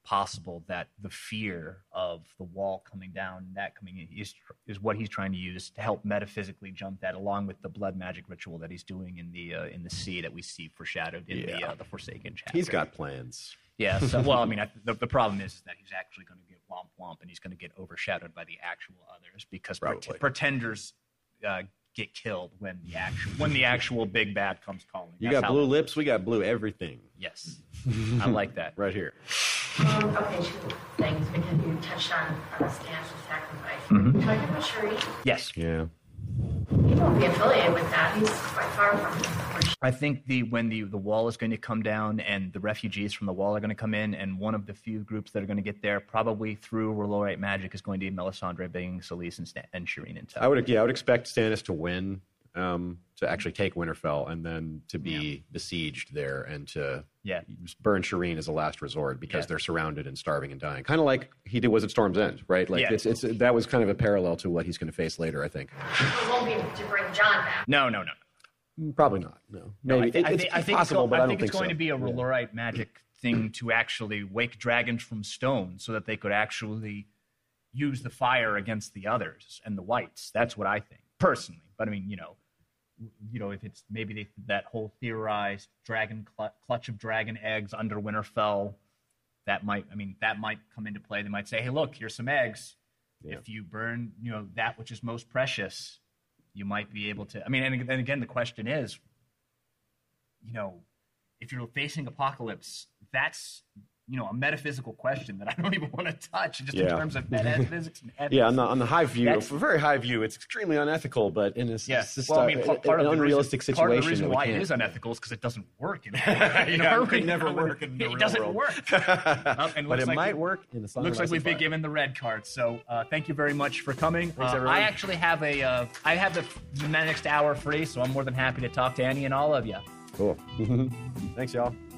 possible that the fear of the wall coming down and that coming in is, is what he's trying to use to help metaphysically jump that, along with the blood magic ritual that he's doing in the uh, in the sea that we see foreshadowed in Yeah. the uh, the Forsaken chapter. He's got plans. Yeah. So, well, I mean, I, the, the problem is that he's actually going to get womp womp, and he's going to get overshadowed by the actual others because pret- Probably. pretenders uh, get killed when the actual when the actual big bad comes calling. You That's got how- blue lips. We got blue everything. Yes, I like that. Right here. Um, okay, two things, because you touched on uh, Stannis' sacrifice. Mhm. You talking about Shireen? Yes. Yeah. He won't be affiliated with that. He's quite far from. I think the when the the wall is going to come down and the refugees from the wall are going to come in, and one of the few groups that are going to get there, probably through R'hllorite magic, is going to be Melisandre, Bing, Selyse, and, Stan- and Shireen and Tuck. I would. Yeah, I would expect Stannis to win, um, to actually take Winterfell, and then to be Yeah. besieged there, and to Yeah. burn Shireen as a last resort because Yeah. they're surrounded and starving and dying. Kind of like he did was at Storm's End, right? Like Yeah. it's it's that was kind of a parallel to what he's going to face later. I think. It won't be to bring John back. No, no, no. Probably not. No, No, maybe I, thi- I It- it's think, I think possible, it's, go- but I I don't think it's think going so. to be a Yeah. R'hllorite magic thing to actually wake dragons from stone, so that they could actually use the fire against the others and the whites. That's what I think personally. But I mean, you know, you know, if it's maybe they, that whole theorized dragon cl- clutch of dragon eggs under Winterfell, that might. I mean, that might come into play. They might say, "Hey, look, here's some eggs. Yeah. If you burn, you know, that which is most precious, you might be able to." I mean, and then again, the question is, you know, if you're facing apocalypse, that's, you know, a metaphysical question that I don't even want to touch, just in Yeah. terms of metaphysics and ethics. Yeah, on the on the high view, That's- a very high view, it's extremely unethical, but in a, Yeah. it's just Well, uh, I mean, part, part an of the unrealistic reason, situation. Part of the reason that we why can't. it is unethical is because it doesn't work in. you Yeah, know, it could never work in the it real doesn't world. work. Um, and But looks it like might we- work in the Song Looks of like Ice we've and been Fire. given the red card. So uh, thank you very much for coming. Uh, everyone. I actually have a uh, I have the, the next hour free, so I'm more than happy to talk to Annie and all of you. Cool. Thanks, y'all.